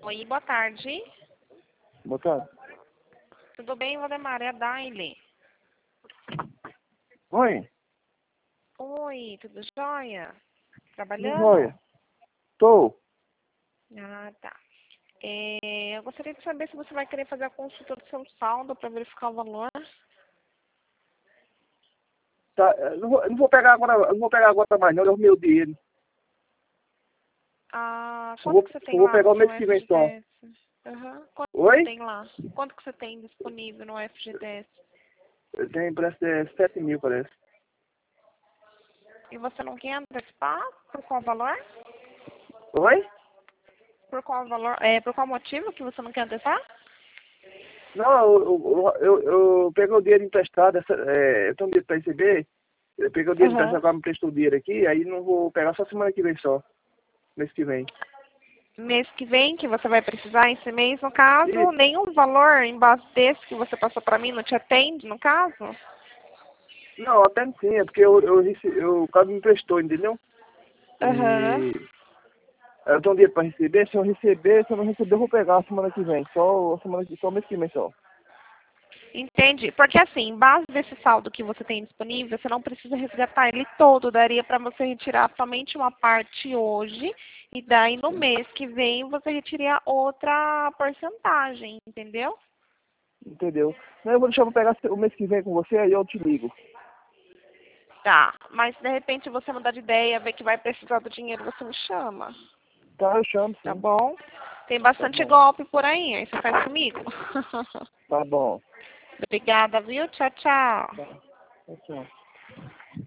Oi, boa tarde. Boa tarde. Tudo bem, Valdemar? É a Daile. Oi, Oi, tudo jóia? tudo Trabalhando? jóia? Tô. Ah, tá. Eu gostaria de saber se você vai querer fazer a consulta do seu saldo para verificar o valor. Tá, eu não vou pegar agora, eu não vou pegar agora mais não, eu arrumei o dinheiro. Ah, Só quanto vou, que você só tem vou lá pegar no o seu mês que vem só. FGTS? Aham. Quanto que você Oi? tem lá? Quanto que você tem disponível no FGTS? Eu tenho, parece, 7 mil, parece. E você não quer antecipar? Por qual valor? Oi? Por qual valor? Por qual motivo que você não quer antecipar? Não, eu peguei o dinheiro emprestado, eu tenho um dinheiro pra receber, eu peguei o dinheiro emprestado, Aham. agora me prestou o dinheiro aqui, aí não vou pegar só semana que vem só, mês que vem. Mês que vem, que você vai precisar esse mês, no caso, E, nenhum valor em base desse que você passou para mim não te atende, no caso? não, até sim, é porque o cara me emprestou, entendeu? Aham. E eu tenho um dinheiro pra receber, se eu não receber, eu vou pegar a semana que vem. Só mês que vem só. Entendi. Porque assim, em base desse saldo que você tem disponível, você não precisa resgatar ele todo. Daria para você retirar somente uma parte hoje e daí no Sim. mês que vem você retirar outra porcentagem, entendeu? Entendeu? Não, eu vou deixar pra pegar o mês que vem com você, aí eu te ligo. Tá. Mas se de repente você mudar de ideia, ver que vai precisar do dinheiro, você me chama. Tá, eu chamo Tá sim. bom? Tem Tá bastante bom. golpe por aí você faz comigo? Tá bom. Obrigada, viu? Tchau, tchau. Tá. Tchau.